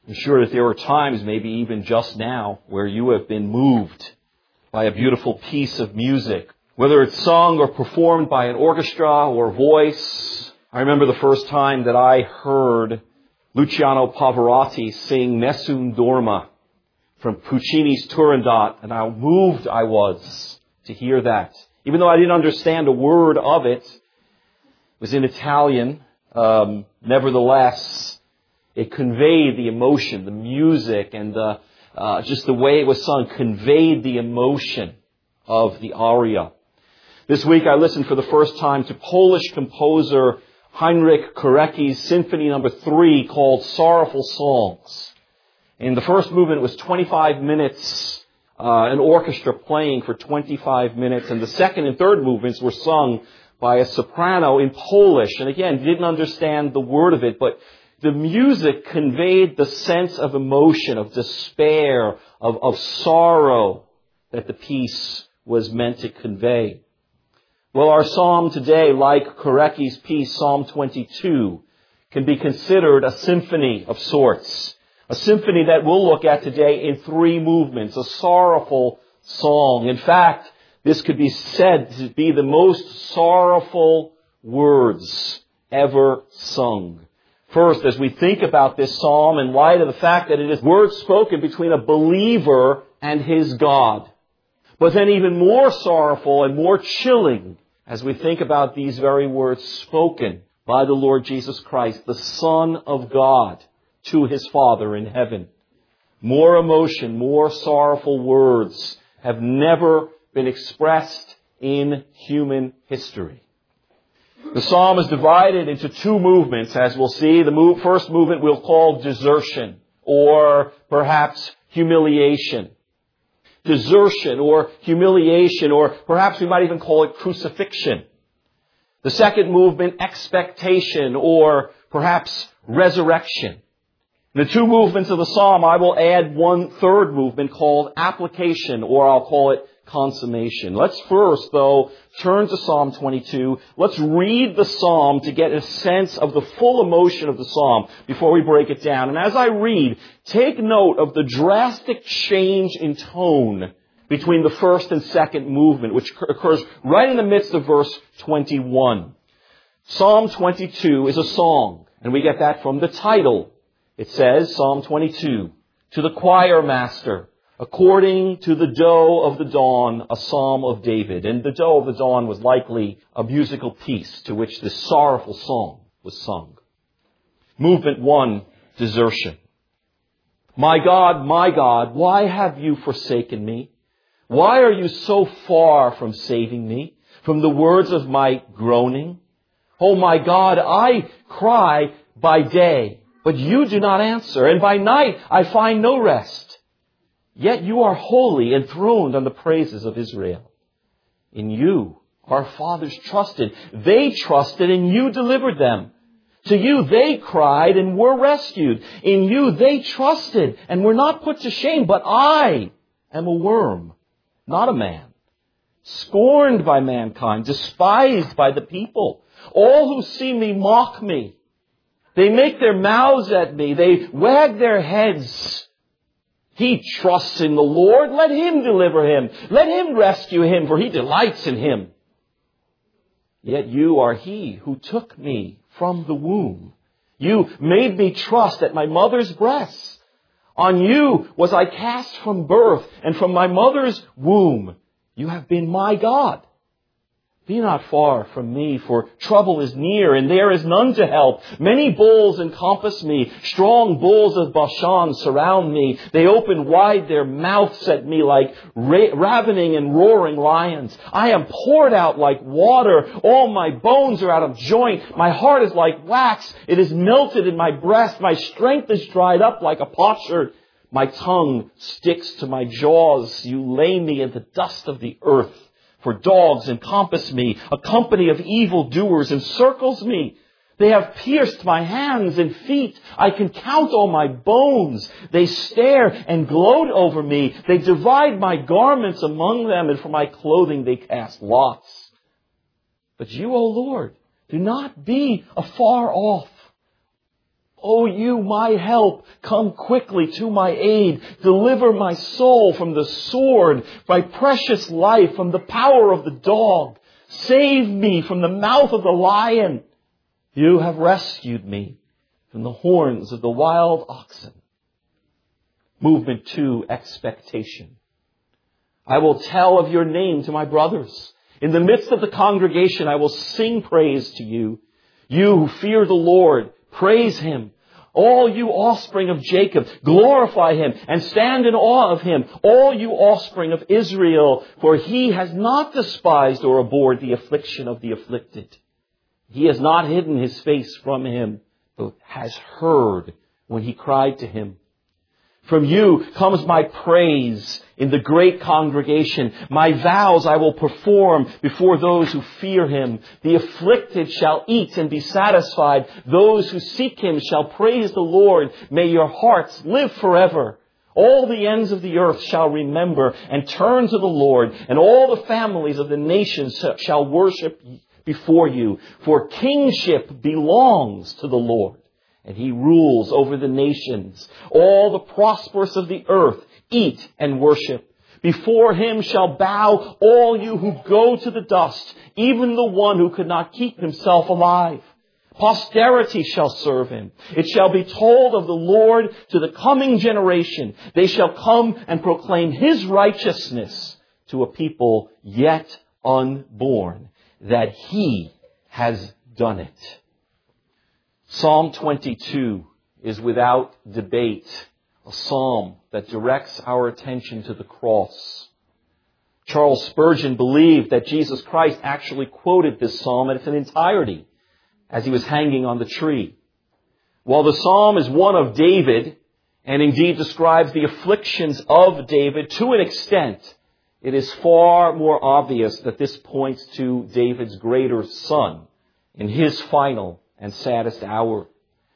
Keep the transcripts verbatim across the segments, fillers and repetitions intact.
I'm sure that there are times, maybe even just now, where you have been moved by a beautiful piece of music, whether it's sung or performed by an orchestra or voice. I remember the first time that I heard Luciano Pavarotti sing Nessun Dorma from Puccini's Turandot, and how moved I was to hear that. Even though I didn't understand a word of it, it was in Italian. Um, nevertheless, it conveyed the emotion, the music, and the, uh, just the way it was sung conveyed the emotion of the aria. This week I listened for the first time to Polish composer Heinrich Korecki's Symphony Number Three called Sorrowful Songs. In the first movement, it was twenty-five minutes, uh, an orchestra playing for twenty-five minutes, and the second and third movements were sung by a soprano in Polish. And again, didn't understand the word of it, but the music conveyed the sense of emotion, of despair, of, of sorrow that the piece was meant to convey. Well, our psalm today, like Korecki's piece, Psalm twenty-two, can be considered a symphony of sorts. A symphony that we'll look at today in three movements, a sorrowful song. In fact, this could be said to be the most sorrowful words ever sung. First, as we think about this psalm in light of the fact that it is words spoken between a believer and his God. But then even more sorrowful and more chilling as we think about these very words spoken by the Lord Jesus Christ, the Son of God, to his Father in heaven. More emotion, more sorrowful words have never been expressed in human history. The psalm is divided into two movements, as we'll see. The move, first movement we'll call desertion, or perhaps humiliation. Desertion or humiliation, or perhaps we might even call it crucifixion. The second movement, expectation, or perhaps resurrection. In the two movements of the psalm, I will add one third movement called application, or I'll call it consummation. Let's first, though, turn to Psalm twenty-two. Let's read the psalm to get a sense of the full emotion of the psalm before we break it down. And as I read, take note of the drastic change in tone between the first and second movement, which occurs right in the midst of verse twenty-one. Psalm twenty-two is a song, and we get that from the title. It says, Psalm twenty-two, to the choir master, according to the doe of the dawn, a psalm of David. And the doe of the dawn was likely a musical piece to which this sorrowful song was sung. Movement one, desertion. My God, my God, why have you forsaken me? Why are you so far from saving me, from the words of my groaning? Oh my God, I cry by day, but you do not answer, and by night I find no rest. Yet you are holy, enthroned on the praises of Israel. In you our fathers trusted. They trusted, and you delivered them. To you they cried and were rescued. In you they trusted and were not put to shame. But I am a worm, not a man, scorned by mankind, despised by the people. All who see me mock me. They make their mouths at me. They wag their heads. He trusts in the Lord. Let him deliver him. Let him rescue him, for he delights in him. Yet you are he who took me from the womb. You made me trust at my mother's breasts. On you was I cast from birth, and from my mother's womb you have been my God. Be not far from me, for trouble is near, and there is none to help. Many bulls encompass me. Strong bulls of Bashan surround me. They open wide their mouths at me like ra- ravening and roaring lions. I am poured out like water. All my bones are out of joint. My heart is like wax. It is melted in my breast. My strength is dried up like a potsherd. My tongue sticks to my jaws. You lay me in the dust of the earth. For dogs encompass me, a company of evildoers encircles me. They have pierced my hands and feet. I can count all my bones. They stare and gloat over me. They divide my garments among them, and for my clothing they cast lots. But you, O Lord, do not be afar off. O you, my help, come quickly to my aid. Deliver my soul from the sword, my precious life from the power of the dog. Save me from the mouth of the lion. You have rescued me from the horns of the wild oxen. Movement two, expectation. I will tell of your name to my brothers. In the midst of the congregation, I will sing praise to you. You who fear the Lord, praise Him. All you offspring of Jacob, glorify Him and stand in awe of Him. All you offspring of Israel, for He has not despised or abhorred the affliction of the afflicted. He has not hidden His face from him, but has heard when he cried to Him. From you comes my praise in the great congregation. My vows I will perform before those who fear Him. The afflicted shall eat and be satisfied. Those who seek Him shall praise the Lord. May your hearts live forever. All the ends of the earth shall remember and turn to the Lord, and all the families of the nations shall worship before you. For kingship belongs to the Lord, and He rules over the nations. All the prosperous of the earth eat and worship. Before Him shall bow all you who go to the dust, even the one who could not keep himself alive. Posterity shall serve Him. It shall be told of the Lord to the coming generation. They shall come and proclaim His righteousness to a people yet unborn, that He has done it. Psalm twenty-two is without debate a psalm that directs our attention to the cross. Charles Spurgeon believed that Jesus Christ actually quoted this psalm in its entirety as He was hanging on the tree. While the psalm is one of David, and indeed describes the afflictions of David to an extent, it is far more obvious that this points to David's greater son in his final and saddest hour.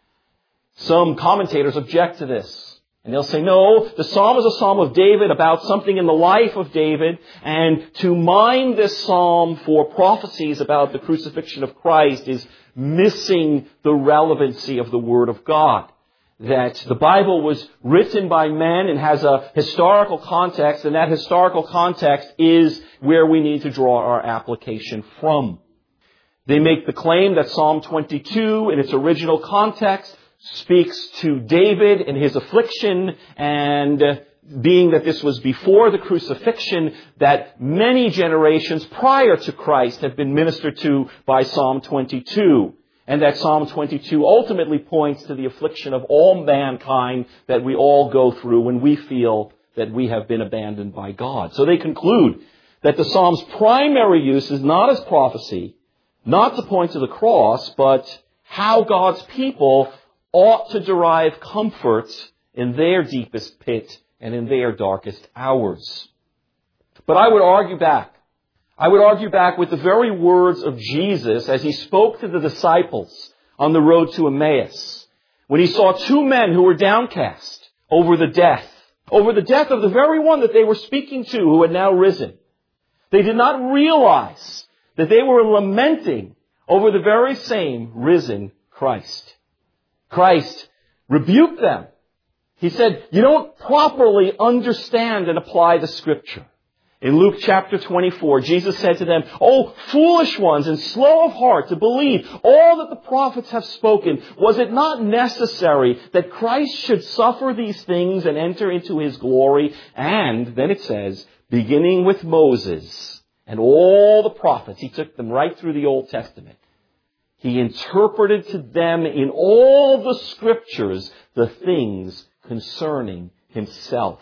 Some commentators object to this, and they'll say, no, the psalm is a psalm of David about something in the life of David, and to mine this psalm for prophecies about the crucifixion of Christ is missing the relevancy of the Word of God. That the Bible was written by men and has a historical context, and that historical context is where we need to draw our application from. They make the claim that Psalm twenty-two, in its original context, speaks to David in his affliction, and being that this was before the crucifixion, that many generations prior to Christ have been ministered to by Psalm twenty-two. And that Psalm twenty-two ultimately points to the affliction of all mankind that we all go through when we feel that we have been abandoned by God. So they conclude that the Psalm's primary use is not as prophecy, not to point to the cross, but how God's people ought to derive comfort in their deepest pit and in their darkest hours. But I would argue back. I would argue back with the very words of Jesus as He spoke to the disciples on the road to Emmaus, when He saw two men who were downcast over the death, over the death of the very one that they were speaking to who had now risen. They did not realize that they were lamenting over the very same risen Christ. Christ rebuked them. He said, you don't properly understand and apply the Scripture. In Luke chapter twenty-four, Jesus said to them, "O foolish ones and slow of heart to believe all that the prophets have spoken, was it not necessary that Christ should suffer these things and enter into His glory?" And then it says, beginning with Moses and all the prophets, He took them right through the Old Testament. He interpreted to them in all the Scriptures the things concerning Himself.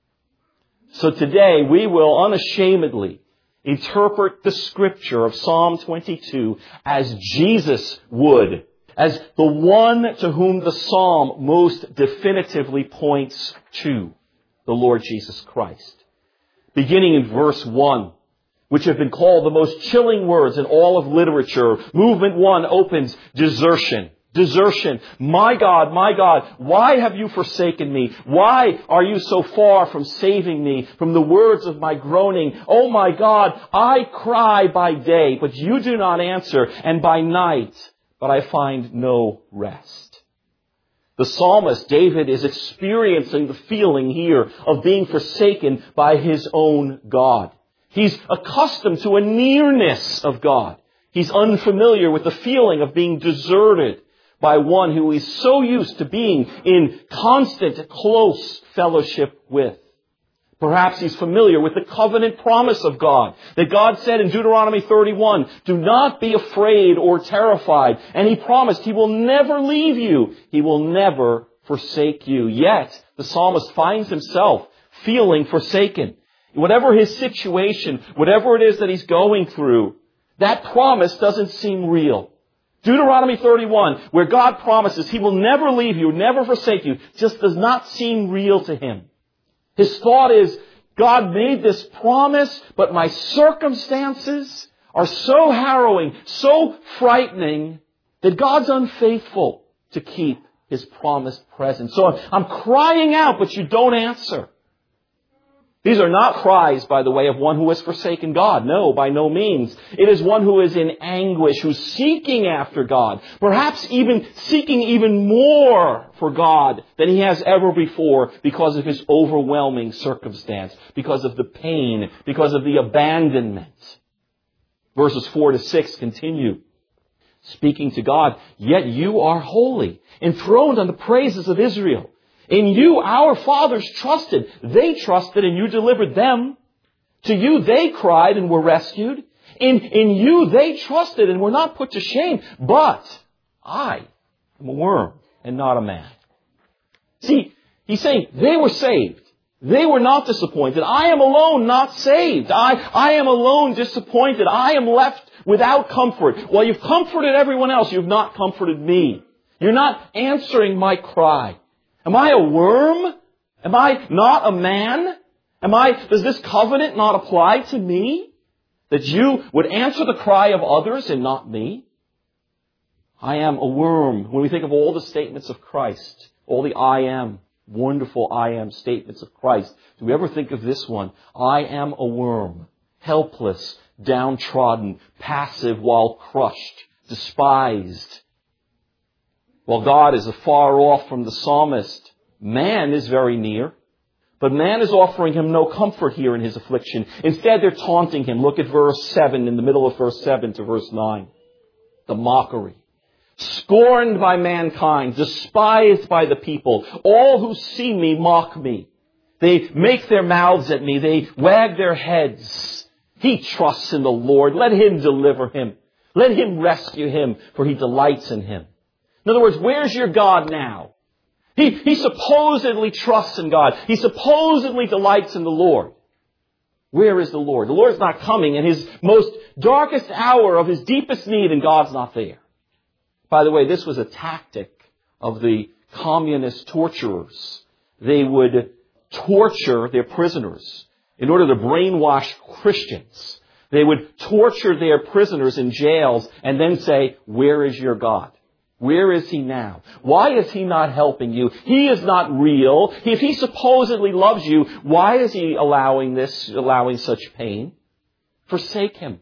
So today we will unashamedly interpret the Scripture of Psalm twenty-two as Jesus would, as the one to whom the Psalm most definitively points to, the Lord Jesus Christ. Beginning in verse one, which have been called the most chilling words in all of literature. Movement one opens, desertion. Desertion. My God, my God, why have you forsaken me? Why are you so far from saving me from the words of my groaning? Oh my God, I cry by day, but you do not answer, and by night, but I find no rest. The psalmist, David, is experiencing the feeling here of being forsaken by his own God. He's accustomed to a nearness of God. He's unfamiliar with the feeling of being deserted by one who he's so used to being in constant, close fellowship with. Perhaps he's familiar with the covenant promise of God, that God said in Deuteronomy thirty-one, do not be afraid or terrified. And he promised he will never leave you. He will never forsake you. Yet, the psalmist finds himself feeling forsaken. Whatever his situation, whatever it is that he's going through, that promise doesn't seem real. Deuteronomy thirty-one, where God promises he will never leave you, never forsake you, just does not seem real to him. His thought is, God made this promise, but my circumstances are so harrowing, so frightening, that God's unfaithful to keep his promised presence. So I'm crying out, but you don't answer. These are not cries, by the way, of one who has forsaken God. No, by no means. It is one who is in anguish, who's seeking after God. Perhaps even seeking even more for God than he has ever before because of his overwhelming circumstance, because of the pain, because of the abandonment. Verses four to six continue. Speaking to God, yet you are holy, enthroned on the praises of Israel. In you, our fathers trusted. They trusted and you delivered them. To you, they cried and were rescued. In, in you, they trusted and were not put to shame. But I am a worm and not a man. See, he's saying they were saved. They were not disappointed. I am alone, not saved. I, I am alone, disappointed. I am left without comfort. While you've comforted everyone else, you've not comforted me. You're not answering my cry. Am I a worm? Am I not a man? Am I, does this covenant not apply to me? That you would answer the cry of others and not me? I am a worm. When we think of all the statements of Christ, all the I am, wonderful I am statements of Christ, do we ever think of this one? I am a worm, helpless, downtrodden, passive while crushed, despised. While God is afar off from the psalmist, man is very near. But man is offering him no comfort here in his affliction. Instead, they're taunting him. Look at verse seven, in the middle of verse seven to verse nine. The mockery. Scorned by mankind, despised by the people. All who see me mock me. They make their mouths at me. They wag their heads. He trusts in the Lord. Let him deliver him. Let him rescue him, for he delights in him. In other words, where's your God now? He, he supposedly trusts in God. He supposedly delights in the Lord. Where is the Lord? The Lord's not coming in his most darkest hour of his deepest need, and God's not there. By the way, this was a tactic of the communist torturers. They would torture their prisoners in order to brainwash Christians. They would torture their prisoners in jails and then say, where is your God? Where is he now? Why is he not helping you? He is not real. If he supposedly loves you, why is he allowing this, allowing such pain? Forsake him.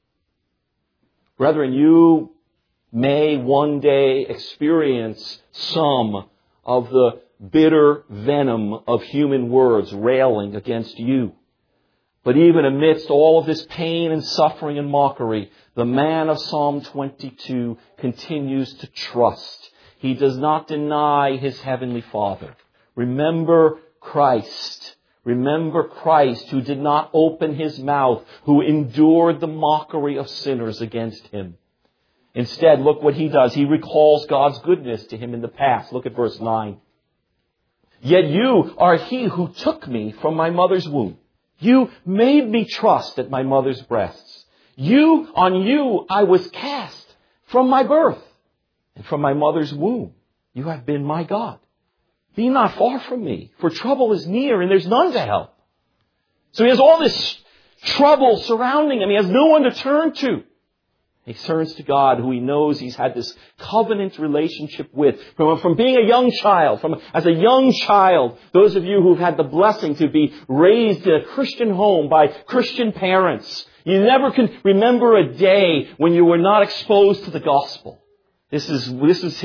Brethren, you may one day experience some of the bitter venom of human words railing against you. But even amidst all of this pain and suffering and mockery, the man of Psalm twenty-two continues to trust. He does not deny his heavenly Father. Remember Christ. Remember Christ, who did not open his mouth, who endured the mockery of sinners against him. Instead, look what he does. He recalls God's goodness to him in the past. Look at verse nine. Yet you are he who took me from my mother's womb. You made me trust at my mother's breasts. You, on you, I was cast from my birth. And from my mother's womb, you have been my God. Be not far from me, for trouble is near and there's none to help. So he has all this trouble surrounding him. He has no one to turn to. He turns to God, who he knows he's had this covenant relationship with. From, from being a young child, from as a young child, those of you who've had the blessing to be raised in a Christian home by Christian parents, you never can remember a day when you were not exposed to the gospel. This is, this is his,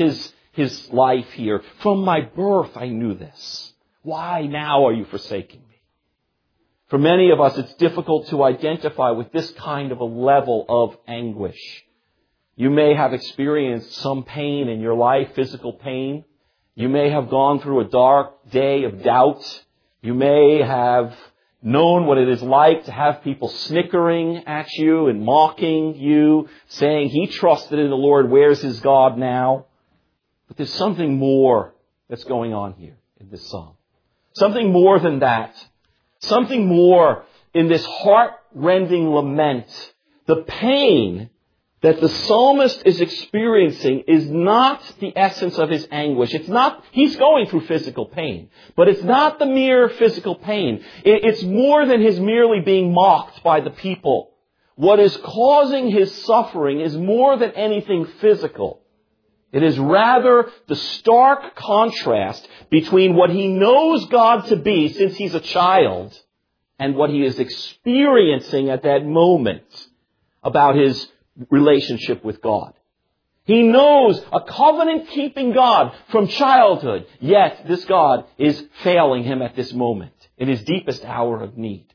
his life here. From my birth I knew this. Why now are you forsaking me? For many of us, it's difficult to identify with this kind of a level of anguish. You may have experienced some pain in your life, physical pain. You may have gone through a dark day of doubt. You may have known what it is like to have people snickering at you and mocking you, saying, he trusted in the Lord, where's his God now? But there's something more that's going on here in this psalm. Something more than that. Something more in this heart-rending lament. The pain that the psalmist is experiencing is not the essence of his anguish. It's not, he's going through physical pain, but it's not the mere physical pain. It's more than his merely being mocked by the people. What is causing his suffering is more than anything physical. It is rather the stark contrast between what he knows God to be since he's a child and what he is experiencing at that moment about his relationship with God. He knows a covenant-keeping God from childhood, yet this God is failing him at this moment, in his deepest hour of need.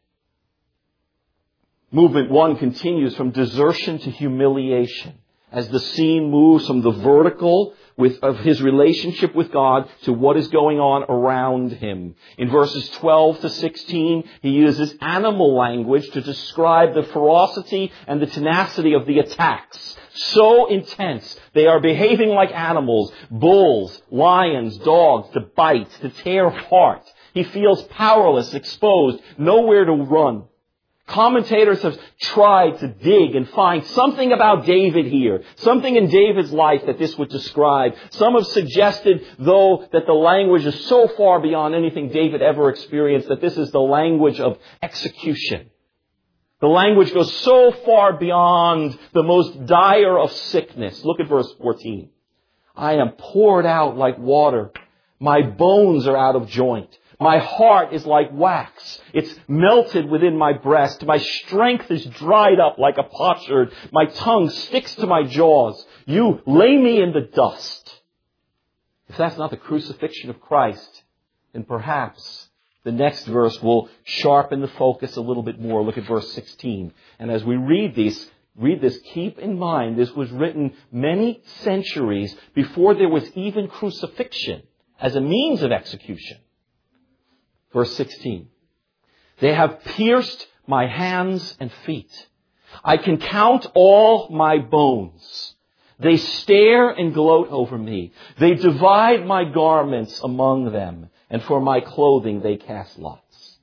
Movement one continues from desertion to humiliation, as the scene moves from the vertical with, of his relationship with God to what is going on around him. In verses twelve to sixteen, he uses animal language to describe the ferocity and the tenacity of the attacks. So intense. They are behaving like animals, bulls, lions, dogs, to bite, to tear apart. He feels powerless, exposed, nowhere to run. Commentators have tried to dig and find something about David here, something in David's life that this would describe. Some have suggested, though, that the language is so far beyond anything David ever experienced, that this is the language of execution. The language goes so far beyond the most dire of sickness. Look at verse fourteen. I am poured out like water. My bones are out of joint. My heart is like wax. It's melted within my breast. My strength is dried up like a potsherd. My tongue sticks to my jaws. You lay me in the dust. If that's not the crucifixion of Christ, then perhaps the next verse will sharpen the focus a little bit more. Look at verse sixteen. And as we read these, read this, keep in mind this was written many centuries before there was even crucifixion as a means of execution. Verse sixteen. They have pierced my hands and feet. I can count all my bones. They stare and gloat over me. They divide my garments among them, and for my clothing they cast lots.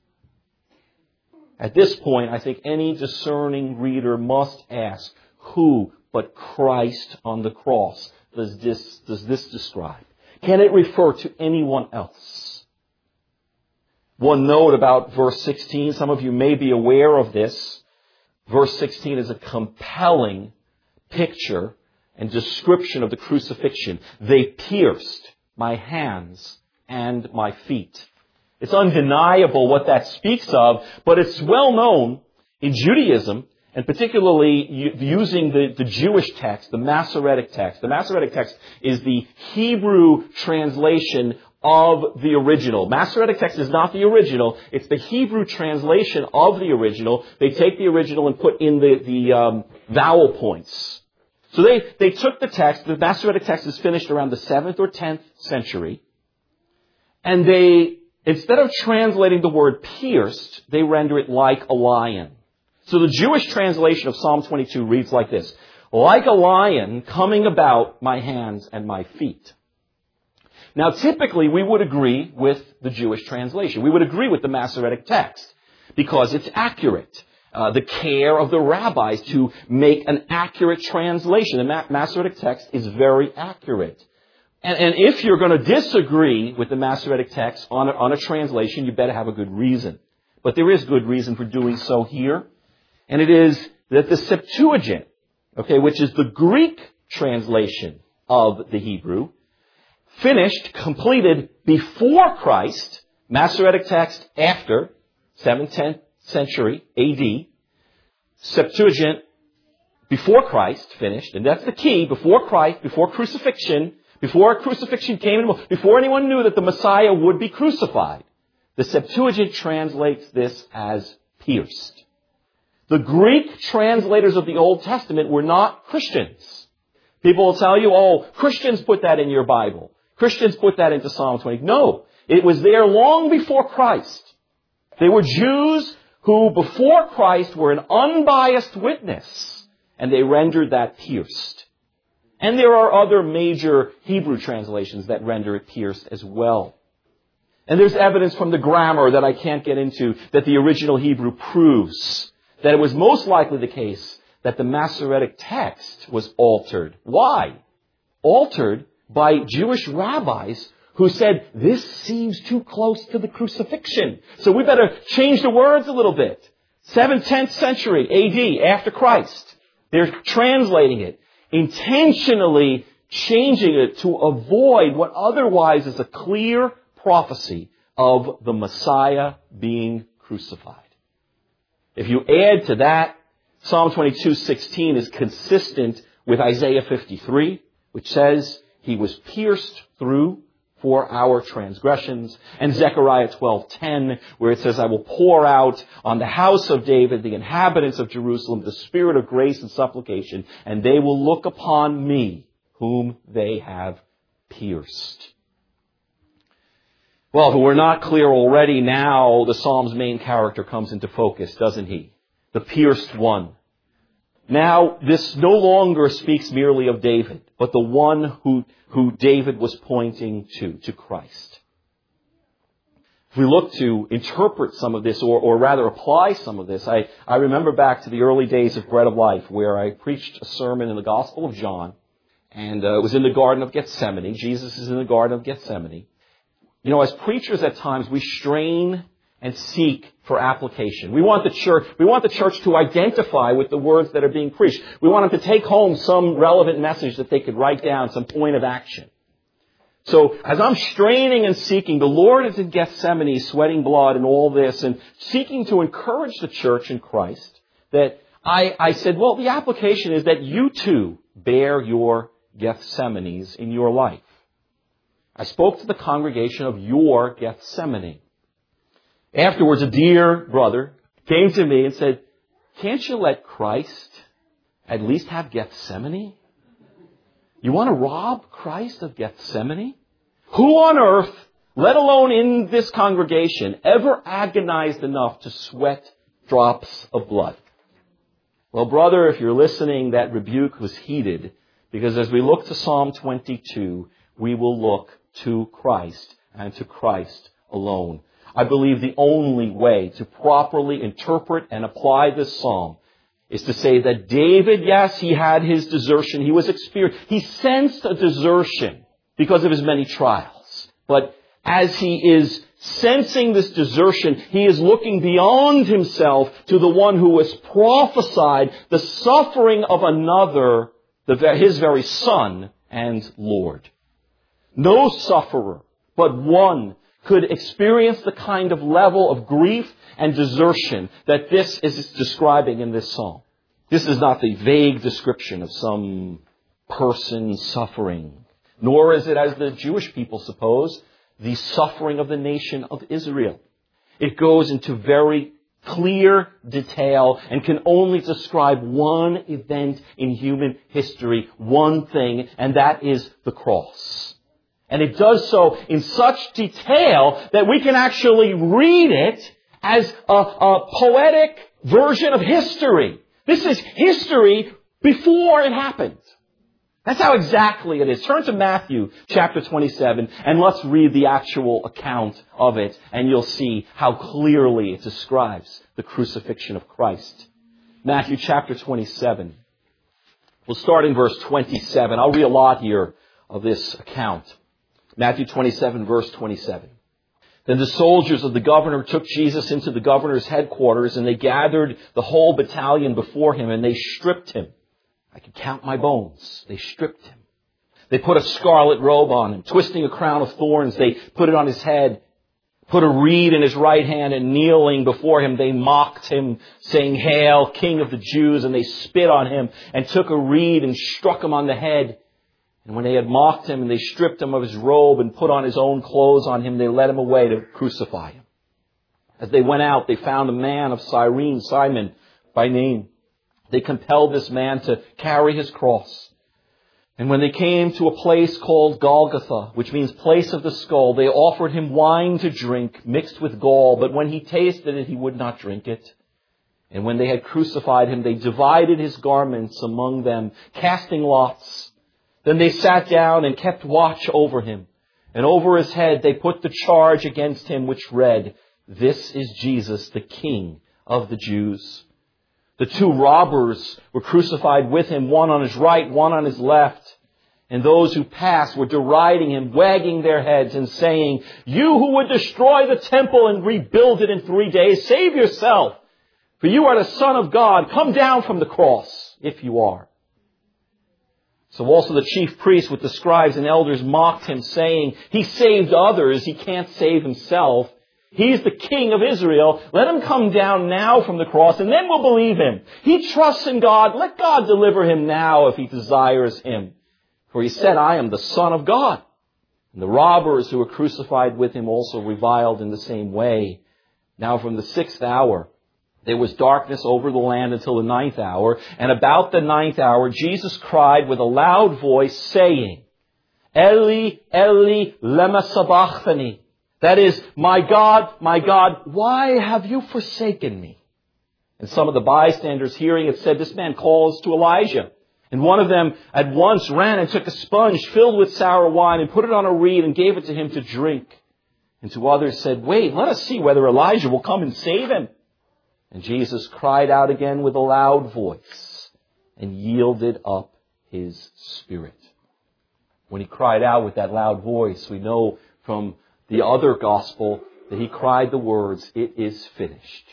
At this point, I think any discerning reader must ask, who but Christ on the cross does this, does this describe? Can it refer to anyone else? One note about verse sixteen, some of you may be aware of this. Verse sixteen is a compelling picture and description of the crucifixion. They pierced my hands and my feet. It's undeniable what that speaks of, but it's well known in Judaism, and particularly using the, the Jewish text, the Masoretic text. The Masoretic text is the Hebrew translation of the original. Masoretic text is not the original. It's the Hebrew translation of the original. They take the original and put in the, the um, vowel points. So they, they took the text. The Masoretic text is finished around the seventh or tenth century. And they, instead of translating the word pierced, they render it like a lion. So the Jewish translation of Psalm twenty-two reads like this. Like a lion coming about my hands and my feet. Now, typically, we would agree with the Jewish translation. We would agree with the Masoretic text because it's accurate. Uh, the care of the rabbis to make an accurate translation. The Ma- Masoretic text is very accurate. And, and if you're going to disagree with the Masoretic text on a, on a translation, you better have a good reason. But there is good reason for doing so here. And it is that the Septuagint, okay, which is the Greek translation of the Hebrew, finished, completed before Christ, Masoretic text after, seventh, tenth century A D, Septuagint before Christ finished, and that's the key, before Christ, before crucifixion, Before crucifixion came, before anyone knew that the Messiah would be crucified, the Septuagint translates this as pierced. The Greek translators of the Old Testament were not Christians. People will tell you, oh, Christians put that in your Bible. Christians put that into Psalm twenty. No, it was there long before Christ. They were Jews who, before Christ, were an unbiased witness, and they rendered that pierced. And there are other major Hebrew translations that render it pierced as well. And there's evidence from the grammar that I can't get into that the original Hebrew proves that it was most likely the case that the Masoretic text was altered. Why? Altered by Jewish rabbis who said, this seems too close to the crucifixion, so we better change the words a little bit. seventh, tenth century A D, after Christ. They're translating it, intentionally changing it to avoid what otherwise is a clear prophecy of the Messiah being crucified. If you add to that, Psalm twenty-two sixteen is consistent with Isaiah fifty-three, which says he was pierced through for our transgressions, and Zechariah twelve ten, where it says, I will pour out on the house of David, the inhabitants of Jerusalem, the spirit of grace and supplication, and they will look upon me, whom they have pierced. Well, if it were not clear already, now the Psalm's main character comes into focus, doesn't he? The pierced one. Now, this no longer speaks merely of David, but the one who, who David was pointing to, to Christ. If we look to interpret some of this, or, or rather apply some of this, I, I remember back to the early days of Bread of Life, where I preached a sermon in the Gospel of John, and uh, it was in the Garden of Gethsemane. Jesus is in the Garden of Gethsemane. You know, as preachers at times, we strain and seek for application. We want the church, we want the church to identify with the words that are being preached. We want them to take home some relevant message that they could write down, some point of action. So, as I'm straining and seeking, the Lord is in Gethsemane, sweating blood and all this, and seeking to encourage the church in Christ, that I, I said, well, the application is that you too bear your Gethsemanes in your life. I spoke to the congregation of your Gethsemane. Afterwards, a dear brother came to me and said, can't you let Christ at least have Gethsemane? You want to rob Christ of Gethsemane? Who on earth, let alone in this congregation, ever agonized enough to sweat drops of blood? Well, brother, if you're listening, that rebuke was heeded, because as we look to Psalm twenty-two, we will look to Christ and to Christ alone. I believe the only way to properly interpret and apply this psalm is to say that David, yes, he had his desertion. He was experienced. He sensed a desertion because of his many trials. But as he is sensing this desertion, he is looking beyond himself to the one who was prophesied the suffering of another, the, his very Son and Lord. No sufferer, but one, could experience the kind of level of grief and desertion that this is describing in this psalm. This is not the vague description of some person suffering, nor is it, as the Jewish people suppose, the suffering of the nation of Israel. It goes into very clear detail and can only describe one event in human history, one thing, and that is the cross. And it does so in such detail that we can actually read it as a, a poetic version of history. This is history before it happened. That's how exactly it is. Turn to Matthew chapter twenty-seven and let's read the actual account of it, and you'll see how clearly it describes the crucifixion of Christ. Matthew chapter twenty-seven. We'll start in verse twenty-seven. I'll read a lot here of this account. Matthew twenty-seven, verse twenty-seven. Then the soldiers of the governor took Jesus into the governor's headquarters, and they gathered the whole battalion before him, and they stripped him. I could count my bones. They stripped him. They put a scarlet robe on him, twisting a crown of thorns. They put it on his head, put a reed in his right hand, and kneeling before him, they mocked him, saying, "Hail, King of the Jews!" And they spit on him and took a reed and struck him on the head. And when they had mocked him and they stripped him of his robe and put on his own clothes on him, they led him away to crucify him. As they went out, they found a man of Cyrene, Simon by name. They compelled this man to carry his cross. And when they came to a place called Golgotha, which means place of the skull, they offered him wine to drink mixed with gall. But when he tasted it, he would not drink it. And when they had crucified him, they divided his garments among them, casting lots. Then they sat down and kept watch over him. And over his head they put the charge against him, which read, "This is Jesus, the King of the Jews." The two robbers were crucified with him, one on his right, one on his left. And those who passed were deriding him, wagging their heads and saying, "You who would destroy the temple and rebuild it in three days, save yourself. For you are the Son of God. Come down from the cross, if you are." So also the chief priests with the scribes and elders mocked him, saying, "He saved others. He can't save himself. He's the King of Israel. Let him come down now from the cross, and then we'll believe him. He trusts in God. Let God deliver him now if he desires him. For he said, 'I am the Son of God.'" And the robbers who were crucified with him also reviled in the same way. Now from the sixth hour, there was darkness over the land until the ninth hour. And about the ninth hour, Jesus cried with a loud voice, saying, "Eli, Eli, lema sabachthani." That is, "My God, my God, why have you forsaken me?" And some of the bystanders hearing it said, "This man calls to Elijah." And one of them at once ran and took a sponge filled with sour wine and put it on a reed and gave it to him to drink. And to others said, "Wait, let us see whether Elijah will come and save him." And Jesus cried out again with a loud voice and yielded up his spirit. When he cried out with that loud voice, we know from the other gospel that he cried the words, "It is finished."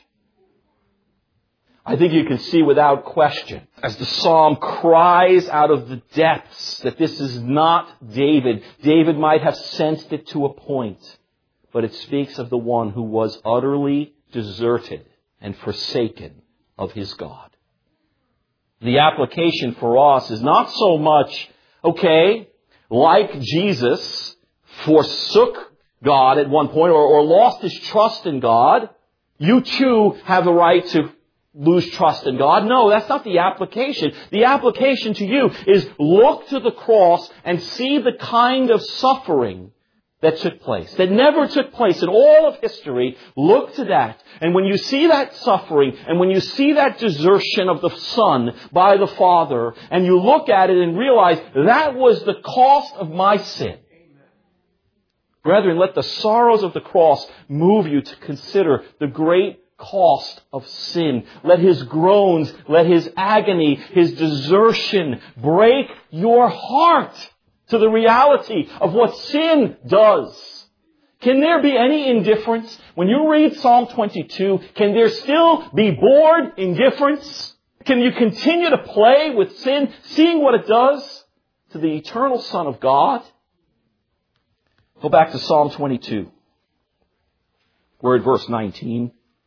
I think you can see without question, as the psalm cries out of the depths, that this is not David. David might have sensed it to a point, but it speaks of the one who was utterly deserted and forsaken of his God. The application for us is not so much, okay, like Jesus forsook God at one point or, or lost his trust in God, you too have the right to lose trust in God. No, that's not the application. The application to you is look to the cross and see the kind of suffering that took place, that never took place in all of history. Look to that. And when you see that suffering, and when you see that desertion of the Son by the Father, and you look at it and realize that was the cost of my sin. Brethren, let the sorrows of the cross move you to consider the great cost of sin. Let his groans, let his agony, his desertion break your heart to the reality of what sin does. Can there be any indifference? When you read Psalm twenty-two, can there still be bored indifference? Can you continue to play with sin, seeing what it does to the eternal Son of God? Go back to Psalm twenty-two. We're at verse nineteen.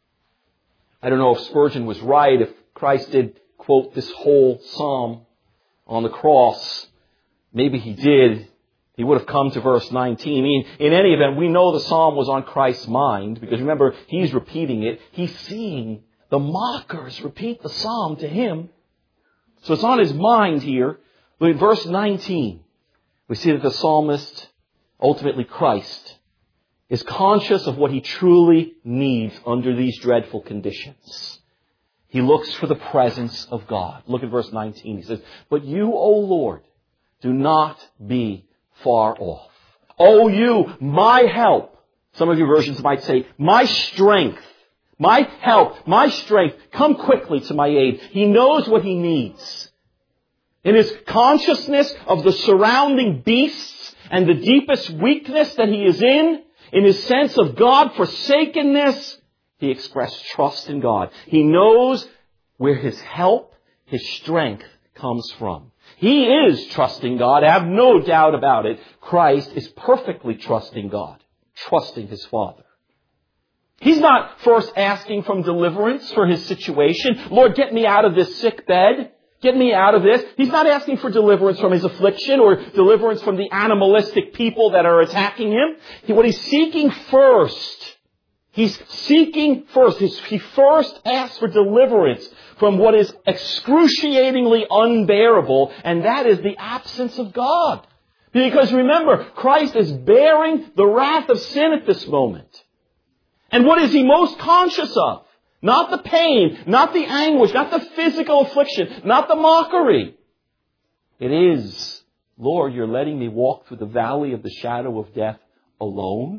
I don't know if Spurgeon was right, if Christ did quote this whole psalm on the cross. Maybe he did. He would have come to verse nineteen. I mean, in any event, we know the psalm was on Christ's mind, because remember, he's repeating it. He's seeing the mockers repeat the psalm to him. So it's on his mind here. But in verse nineteen, we see that the psalmist, ultimately Christ, is conscious of what he truly needs under these dreadful conditions. He looks for the presence of God. Look at verse nineteen. He says, "But you, O Lord, do not be far off. O you, my help." Some of your versions might say, "My strength, my help, my strength, come quickly to my aid." He knows what he needs. In his consciousness of the surrounding beasts and the deepest weakness that he is in, in his sense of God forsakenness, he expressed trust in God. He knows where his help, his strength comes from. He is trusting God. I have no doubt about it. Christ is perfectly trusting God, trusting his Father. He's not first asking from deliverance for his situation. "Lord, get me out of this sick bed. Get me out of this. He's not asking for deliverance from his affliction or deliverance from the animalistic people that are attacking him. He, what he's seeking first, he's seeking first. He's, he first asks for deliverance from what is excruciatingly unbearable, and that is the absence of God. Because remember, Christ is bearing the wrath of sin at this moment. And what is he most conscious of? Not the pain, not the anguish, not the physical affliction, not the mockery. It is, Lord, you're letting me walk through the valley of the shadow of death alone.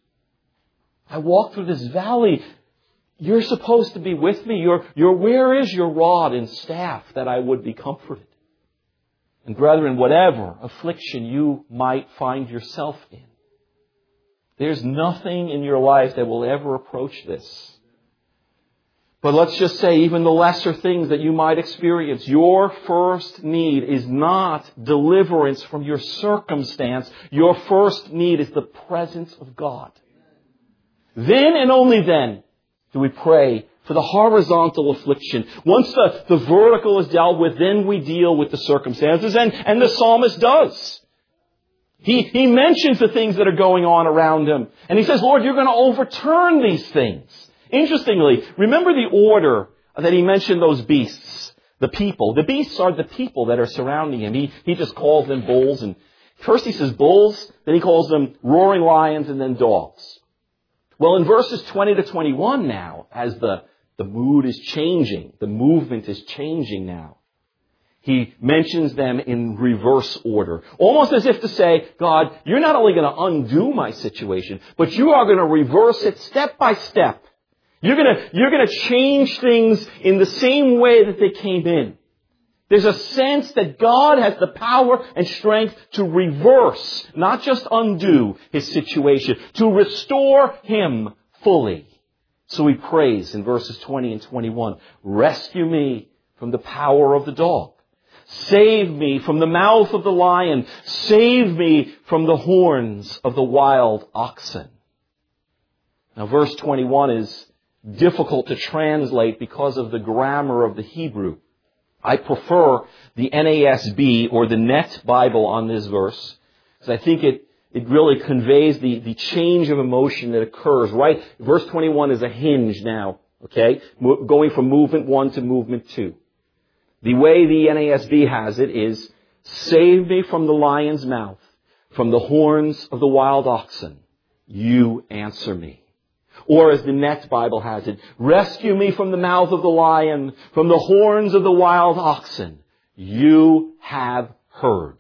I walk through this valley. You're supposed to be with me. You're, you're, where is your rod and staff that I would be comforted? And brethren, whatever affliction you might find yourself in, there's nothing in your life that will ever approach this. But let's just say even the lesser things that you might experience, your first need is not deliverance from your circumstance. Your first need is the presence of God. Then and only then do we pray for the horizontal affliction. Once the, the vertical is dealt with, then we deal with the circumstances. And, and the psalmist does. He, he mentions the things that are going on around him. And he says, Lord, you're going to overturn these things. Interestingly, remember the order that he mentioned those beasts, the people. The beasts are the people that are surrounding him. He, he just calls them bulls. And first he says bulls, then he calls them roaring lions, and then dogs. Well, in verses twenty to twenty-one now, as the, the mood is changing, the movement is changing now, he mentions them in reverse order. Almost as if to say, God, you're not only going to undo my situation, but you are going to reverse it step by step. You're going to, you're going to change things in the same way that they came in. There's a sense that God has the power and strength to reverse, not just undo his situation, to restore him fully. So he prays in verses twenty and twenty-one, rescue me from the power of the dog. Save me from the mouth of the lion. Save me from the horns of the wild oxen. Now verse twenty-one is difficult to translate because of the grammar of the Hebrew. I prefer the N A S B or the Net Bible on this verse, because I think it, it really conveys the, the change of emotion that occurs, right? Verse twenty-one is a hinge now, okay? Mo- going from movement one to movement two. The way the N A S B has it is, save me from the lion's mouth, from the horns of the wild oxen. You answer me. Or as the Net Bible has it, rescue me from the mouth of the lion, from the horns of the wild oxen. You have heard.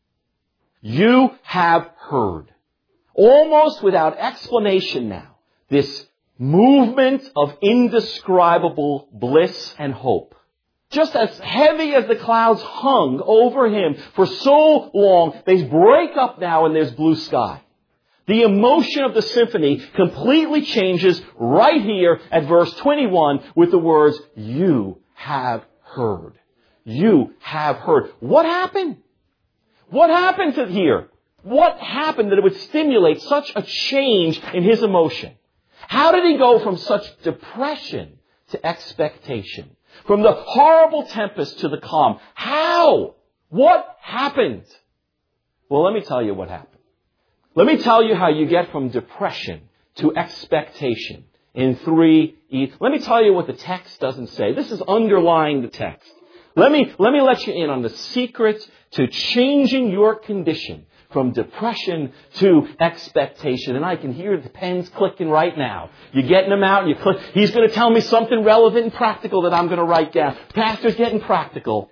You have heard. Almost without explanation now, this movement of indescribable bliss and hope. Just as heavy as the clouds hung over him for so long, they break up now and there's blue sky. The emotion of the symphony completely changes right here at verse twenty-one with the words, you have heard. You have heard. What happened? What happened to here? What happened that it would stimulate such a change in his emotion? How did he go from such depression to expectation? From the horrible tempest to the calm? How? What happened? Well, let me tell you what happened. Let me tell you how you get from depression to expectation in three E. Let me tell you what the text doesn't say. This is underlying the text. Let me, let me let you in on the secret to changing your condition from depression to expectation. And I can hear the pens clicking right now. You're getting them out and you click. He's going to tell me something relevant and practical that I'm going to write down. Pastor's getting practical.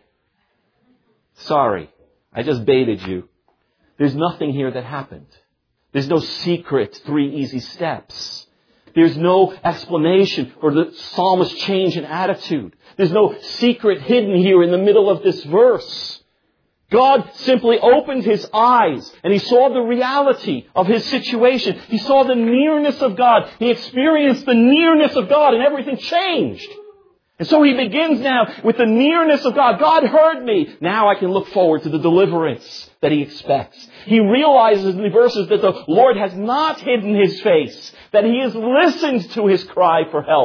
Sorry, I just baited you. There's nothing here that happened. There's no secret three easy steps. There's no explanation for the psalmist's change in attitude. There's no secret hidden here in the middle of this verse. God simply opened his eyes and he saw the reality of his situation. He saw the nearness of God. He experienced the nearness of God and everything changed. And so he begins now with the nearness of God. God heard me. Now I can look forward to the deliverance that he expects. He realizes in the verses that the Lord has not hidden his face, that he has listened to his cry for help.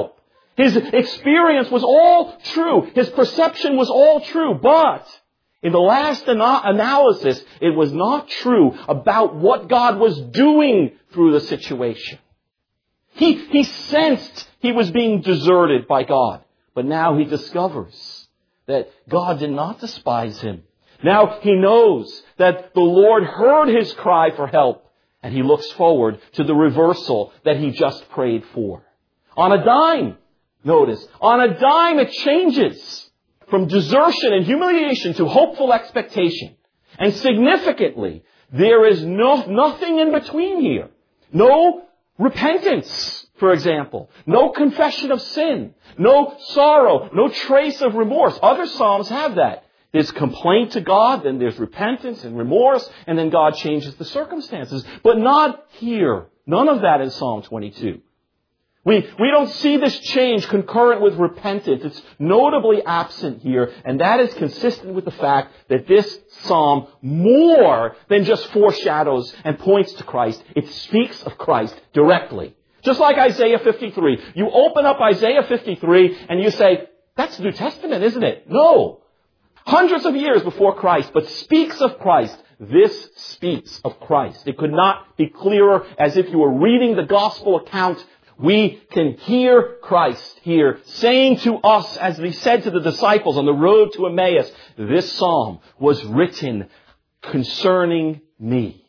His experience was all true. His perception was all true. But in the last ana- analysis, it was not true about what God was doing through the situation. He, he sensed he was being deserted by God. But now he discovers that God did not despise him. Now he knows that the Lord heard his cry for help. And he looks forward to the reversal that he just prayed for. On a dime, notice, on a dime it changes from desertion and humiliation to hopeful expectation. And significantly, there is no, nothing in between here. No repentance, for example. No confession of sin. No sorrow. No trace of remorse. Other Psalms have that. There's complaint to God, then there's repentance and remorse, and then God changes the circumstances. But not here. None of that in Psalm twenty-two. We, we don't see this change concurrent with repentance. It's notably absent here, and that is consistent with the fact that this psalm more than just foreshadows and points to Christ. It speaks of Christ directly. Just like Isaiah fifty-three. You open up Isaiah fifty-three and you say, that's the New Testament, isn't it? No. Hundreds of years before Christ, but speaks of Christ. This speaks of Christ. It could not be clearer, as if you were reading the gospel account. We can hear Christ here saying to us, as he said to the disciples on the road to Emmaus, this psalm was written concerning me.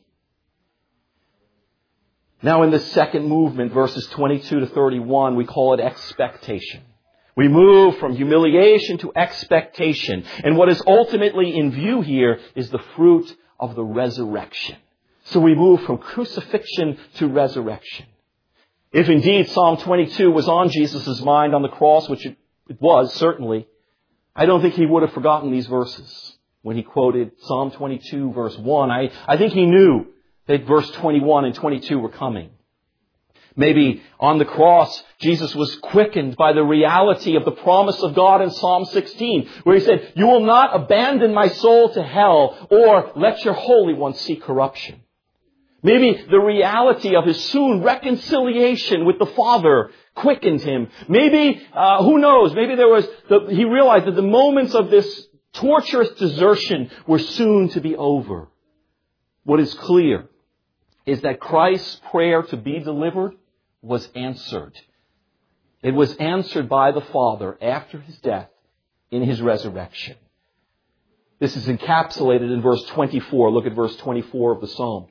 Now in the second movement, verses twenty-two to thirty-one, we call it expectation. We move from humiliation to expectation. And what is ultimately in view here is the fruit of the resurrection. So we move from crucifixion to resurrection. If indeed Psalm twenty-two was on Jesus' mind on the cross, which it was, certainly, I don't think he would have forgotten these verses when he quoted Psalm twenty-two, verse one. I, I think he knew that verse twenty-one and twenty-two were coming. Maybe on the cross, Jesus was quickened by the reality of the promise of God in Psalm sixteen, where he said, you will not abandon my soul to hell or let your Holy One see corruption. Maybe the reality of his soon reconciliation with the Father quickened him. Maybe, uh, who knows, maybe there was, the, he realized that the moments of this torturous desertion were soon to be over. What is clear is that Christ's prayer to be delivered was answered. It was answered by the Father after his death in his resurrection. This is encapsulated in verse twenty-four. Look at verse twenty-four of the Psalm.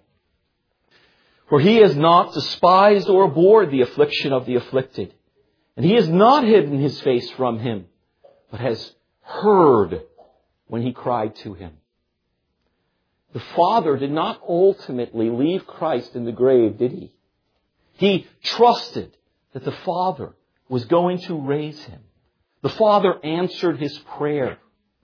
For he has not despised or abhorred the affliction of the afflicted, and he has not hidden his face from him, but has heard when he cried to him. The Father did not ultimately leave Christ in the grave, did he? He trusted that the Father was going to raise him. The Father answered his prayer.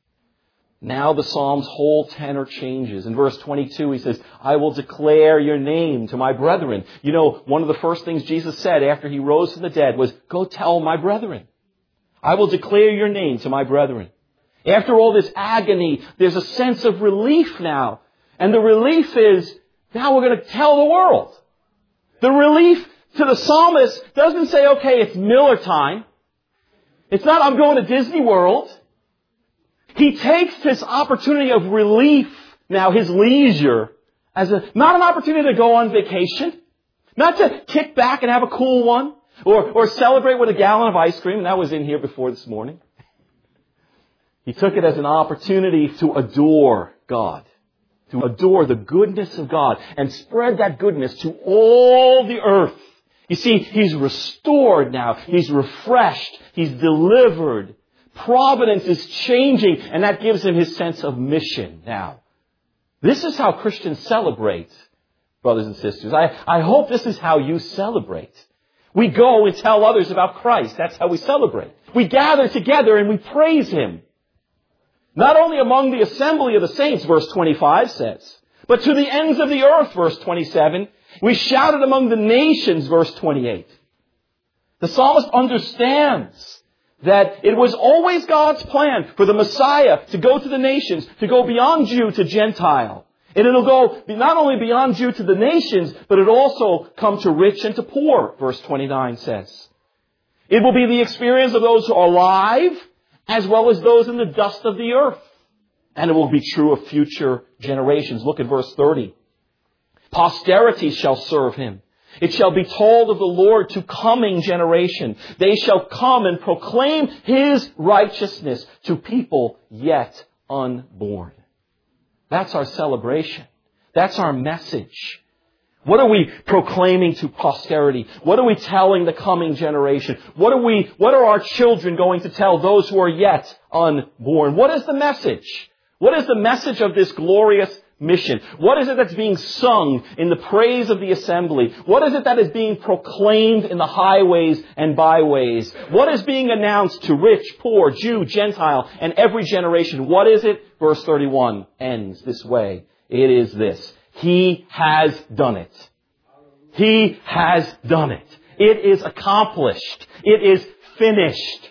Now the Psalm's whole tenor changes. In verse twenty-two, he says, I will declare your name to my brethren. You know, one of the first things Jesus said after he rose from the dead was, go tell my brethren. I will declare your name to my brethren. After all this agony, there's a sense of relief now. And the relief is, now we're going to tell the world. The relief to the psalmist doesn't say, okay, it's Miller time. It's not, I'm going to Disney World. He takes this opportunity of relief, now his leisure, as a, not an opportunity to go on vacation, not to kick back and have a cool one, or, or celebrate with a gallon of ice cream. That was in here before this morning. He took it as an opportunity to adore God. To adore the goodness of God and spread that goodness to all the earth. You see, he's restored now. He's refreshed. He's delivered. Providence is changing, and that gives him his sense of mission now. This is how Christians celebrate, brothers and sisters. I, I hope this is how you celebrate. We go and tell others about Christ. That's how we celebrate. We gather together and we praise him. Not only among the assembly of the saints, verse twenty-five says, but to the ends of the earth, verse twenty-seven. We shouted among the nations, verse twenty-eight. The psalmist understands that it was always God's plan for the Messiah to go to the nations, to go beyond Jew to Gentile. And it'll go not only beyond Jew to the nations, but it'll also come to rich and to poor, verse twenty-nine says. It will be the experience of those who are alive as well as those in the dust of the earth. And it will be true of future generations. Look at verse thirty. Posterity shall serve him. It shall be told of the Lord to coming generation. They shall come and proclaim his righteousness to people yet unborn. That's our celebration. That's our message. What are we proclaiming to posterity? What are we telling the coming generation? What are we, what are our children going to tell those who are yet unborn? What is the message? What is the message of this glorious mission? What is it that's being sung in the praise of the assembly? What is it that is being proclaimed in the highways and byways? What is being announced to rich, poor, Jew, Gentile, and every generation? What is it? Verse thirty-one ends this way. It is this. He has done it. He has done it. It is accomplished. It is finished.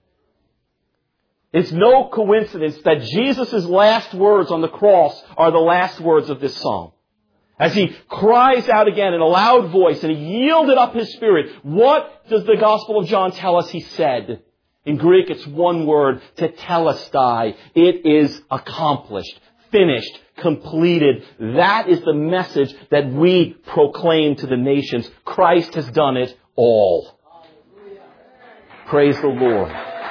It's no coincidence that Jesus' last words on the cross are the last words of this psalm. As he cries out again in a loud voice and he yielded up his spirit, what does the Gospel of John tell us he said? In Greek, it's one word, tetelestai. It is accomplished, finished, completed. That is the message that we proclaim to the nations. Christ has done it all. Praise the Lord.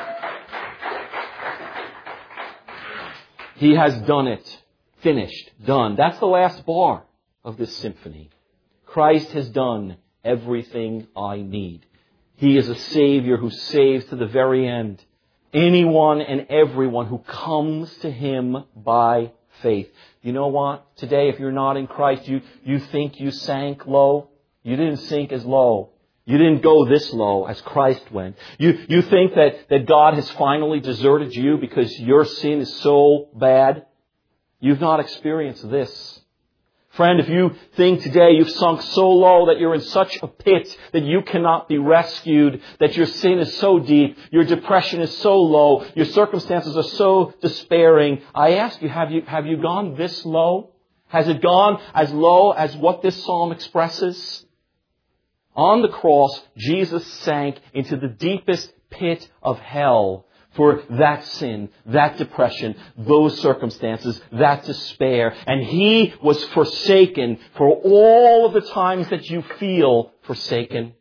He has done it. Finished. Done. That's the last bar of this symphony. Christ has done everything I need. He is a Savior who saves to the very end. Anyone and everyone who comes to Him by faith. You know what? Today, if you're not in Christ, you, you think you sank low. You didn't sink as low. You didn't go this low as Christ went. You, you think that, that God has finally deserted you because your sin is so bad. You've not experienced this. Friend, if you think today you've sunk so low that you're in such a pit that you cannot be rescued, that your sin is so deep, your depression is so low, your circumstances are so despairing, I ask you, have you, have you gone this low? Has it gone as low as what this psalm expresses? On the cross, Jesus sank into the deepest pit of hell for that sin, that depression, those circumstances, that despair. And He was forsaken for all of the times that you feel forsaken.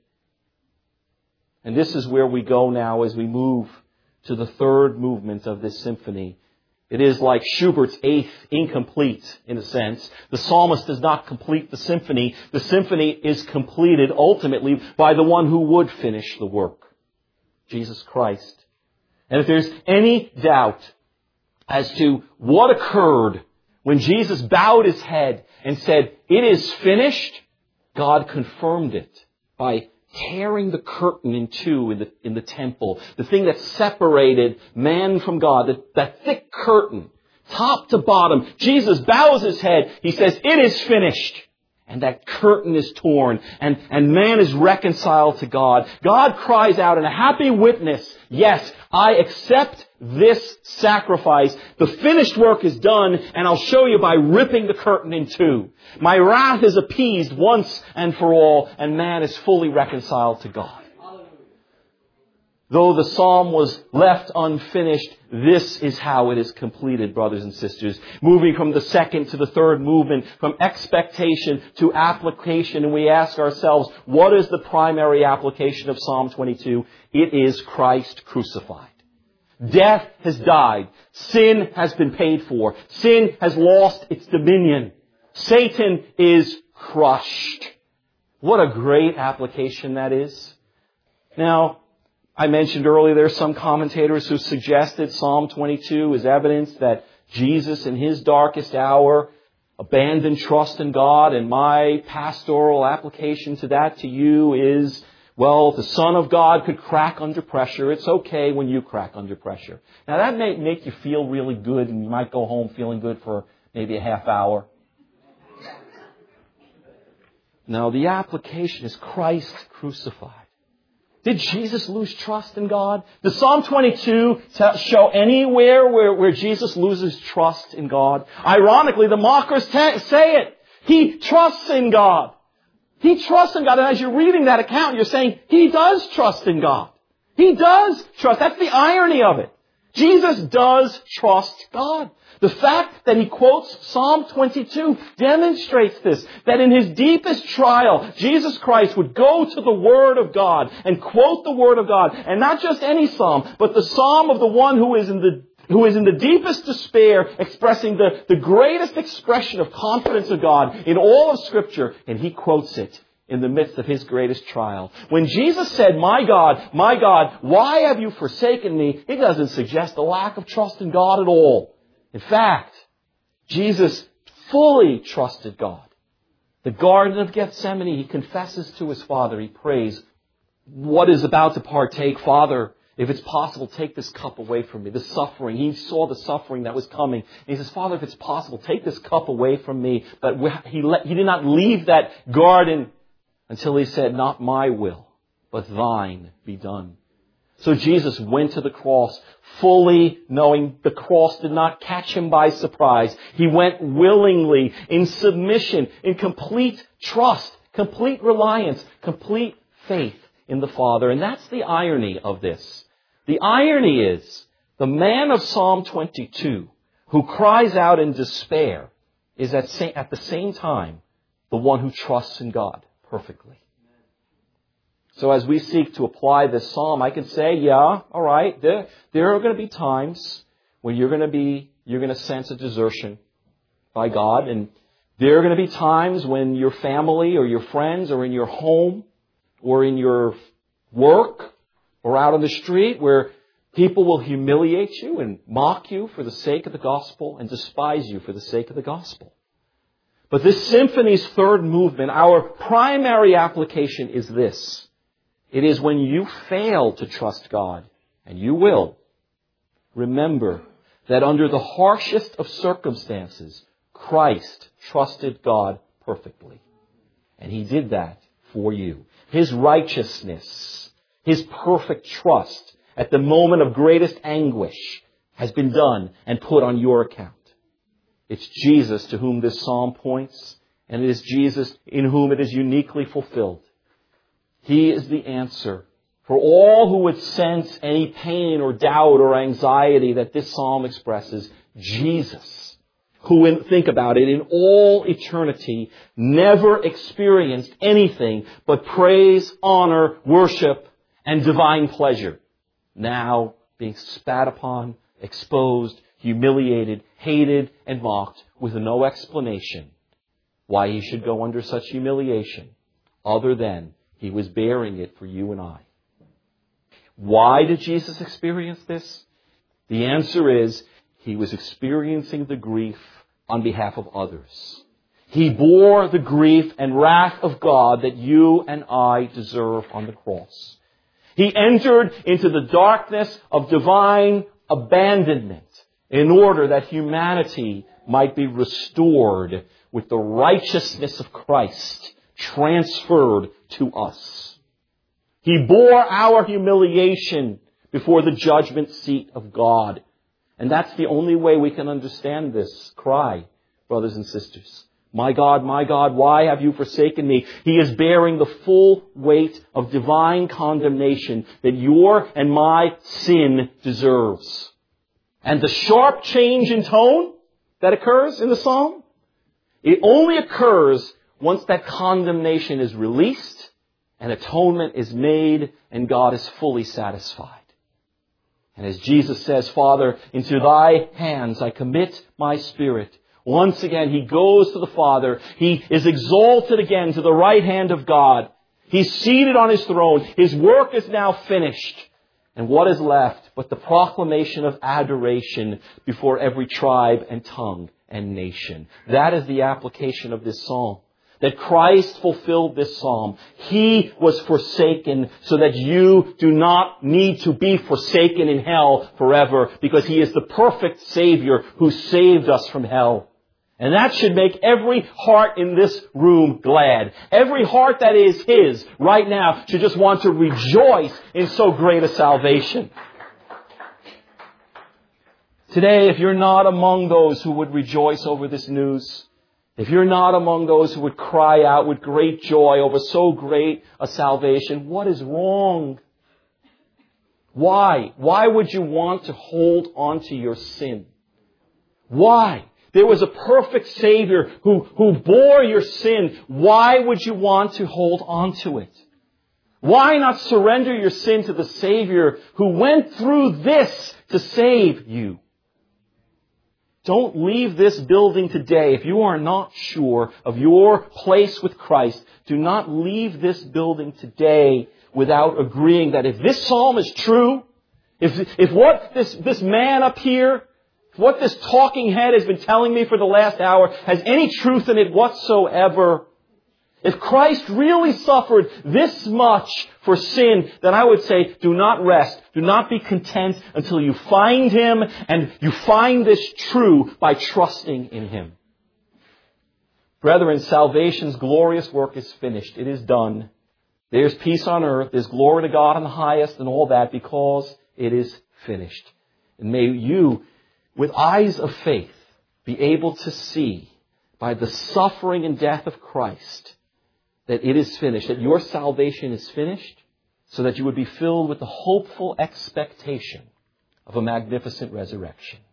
And this is where we go now as we move to the third movement of this symphony. It is like Schubert's eighth incomplete, in a sense. The psalmist does not complete the symphony. The symphony is completed ultimately by the one who would finish the work, Jesus Christ. And if there's any doubt as to what occurred when Jesus bowed His head and said, "It is finished," God confirmed it by tearing the curtain in two in the, in the temple. The thing that separated man from God, that, that thick curtain, top to bottom. Jesus bows His head. He says, "It is finished." And that curtain is torn, and, and man is reconciled to God. God cries out in a happy witness, "Yes, I accept this sacrifice. The finished work is done, and I'll show you by ripping the curtain in two. My wrath is appeased once and for all, and man is fully reconciled to God." Though the psalm was left unfinished, this is how it is completed, brothers and sisters. Moving from the second to the third movement, from expectation to application, and we ask ourselves, what is the primary application of Psalm twenty-two? It is Christ crucified. Death has died. Sin has been paid for. Sin has lost its dominion. Satan is crushed. What a great application that is. Now, I mentioned earlier there are some commentators who suggested Psalm twenty-two is evidence that Jesus in His darkest hour abandoned trust in God, and my pastoral application to that to you is, well, the Son of God could crack under pressure. It's okay when you crack under pressure. Now that may make you feel really good, and you might go home feeling good for maybe a half hour. No, the application is Christ crucified. Did Jesus lose trust in God? Does Psalm twenty-two show anywhere where, where Jesus loses trust in God? Ironically, the mockers t- say it. He trusts in God. He trusts in God. And as you're reading that account, you're saying, he does trust in God. He does trust. That's the irony of it. Jesus does trust God. The fact that he quotes Psalm twenty-two demonstrates this, that in his deepest trial, Jesus Christ would go to the Word of God and quote the Word of God, and not just any psalm, but the psalm of the one who is in the who is in the deepest despair, expressing the, the greatest expression of confidence of God in all of Scripture, and he quotes it in the midst of his greatest trial. When Jesus said, "My God, my God, why have you forsaken me?" it doesn't suggest a lack of trust in God at all. In fact, Jesus fully trusted God. The Garden of Gethsemane, he confesses to his Father. He prays, "What is about to partake, Father, if it's possible, take this cup away from me." The suffering. He saw the suffering that was coming. And he says, "Father, if it's possible, take this cup away from me." But he, let, he did not leave that garden until he said, "Not my will, but thine be done." So Jesus went to the cross fully knowing the cross did not catch him by surprise. He went willingly, in submission, in complete trust, complete reliance, complete faith in the Father. And that's the irony of this. The irony is the man of Psalm twenty-two who cries out in despair is at, sa- at the same time the one who trusts in God perfectly. So as we seek to apply this psalm, I can say, yeah, all right, there, there are going to be times when you're going to be, you're going to sense a desertion by God. And there are going to be times when your family or your friends or in your home or in your work or out on the street where people will humiliate you and mock you for the sake of the gospel and despise you for the sake of the gospel. But this symphony's third movement, our primary application is this. It is when you fail to trust God, and you will, remember that under the harshest of circumstances, Christ trusted God perfectly. And he did that for you. His righteousness, his perfect trust at the moment of greatest anguish has been done and put on your account. It's Jesus to whom this psalm points, and it is Jesus in whom it is uniquely fulfilled. He is the answer for all who would sense any pain or doubt or anxiety that this psalm expresses. Jesus, who, in, think about it, in all eternity never experienced anything but praise, honor, worship, and divine pleasure. Now being spat upon, exposed, humiliated, hated, and mocked with no explanation why he should go under such humiliation other than he was bearing it for you and I. Why did Jesus experience this? The answer is he was experiencing the grief on behalf of others. He bore the grief and wrath of God that you and I deserve on the cross. He entered into the darkness of divine abandonment in order that humanity might be restored with the righteousness of Christ transferred to us. He bore our humiliation before the judgment seat of God. And that's the only way we can understand this cry, brothers and sisters. My God, my God, why have you forsaken me? He is bearing the full weight of divine condemnation that your and my sin deserves. And the sharp change in tone that occurs in the psalm, it only occurs once that condemnation is released and atonement is made and God is fully satisfied. And as Jesus says, Father, into thy hands I commit my spirit. Once again, he goes to the Father. He is exalted again to the right hand of God. He's seated on his throne. His work is now finished. And what is left but the proclamation of adoration before every tribe and tongue and nation? That is the application of this psalm. That Christ fulfilled this psalm. He was forsaken so that you do not need to be forsaken in hell forever, because he is the perfect Savior who saved us from hell. And that should make every heart in this room glad. Every heart that is his right now should just want to rejoice in so great a salvation. Today, if you're not among those who would rejoice over this news, if you're not among those who would cry out with great joy over so great a salvation, what is wrong? Why? Why would you want to hold on to your sin? Why? There was a perfect Savior who, who bore your sin. Why would you want to hold on to it? Why not surrender your sin to the Savior who went through this to save you? Don't leave this building today if you are not sure of your place with Christ. Do not leave this building today without agreeing that if this psalm is true, if, if what this, this man up here, what this talking head has been telling me for the last hour has any truth in it whatsoever, if Christ really suffered this much for sin, then I would say, do not rest. Do not be content until you find Him and you find this true by trusting in Him. Brethren, salvation's glorious work is finished. It is done. There's peace on earth. There's glory to God in the highest and all that because it is finished. And may you, with eyes of faith, be able to see by the suffering and death of Christ that it is finished, that your salvation is finished, so that you would be filled with the hopeful expectation of a magnificent resurrection.